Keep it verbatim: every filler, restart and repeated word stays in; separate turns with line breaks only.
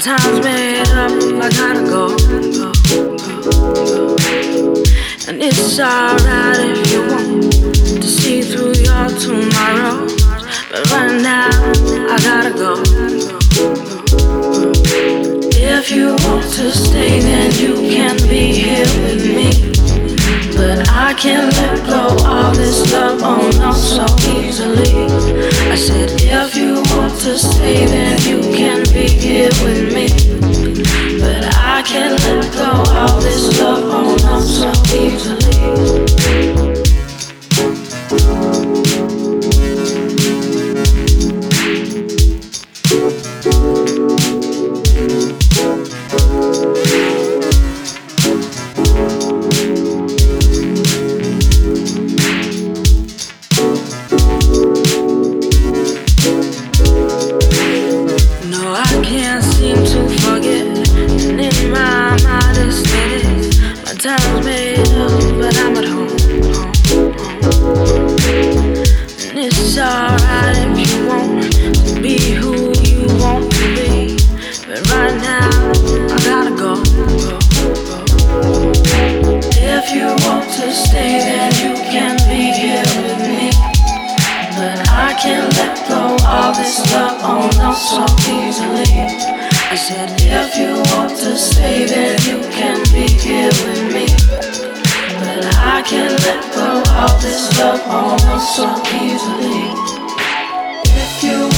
time's made up, I gotta go. And it's alright if you want to see through your tomorrow, but right now I gotta go. If you want to stay, then you can be here with me, but I can't let go of this love, oh no, so easily. I said if you want to stay, then you can be here with me, but I can't let go of this love, oh no, so easily. Time's made up, but I'm at home, home, home. And it's alright if you want to be who you want to be, but right now I gotta go, go, go. If you want to stay, then you can be here with me, but I can't let go of this love, oh no, so easily. I said if you want to stay, then you can be here with me, but I can't let go of this love, oh no, so easily. If you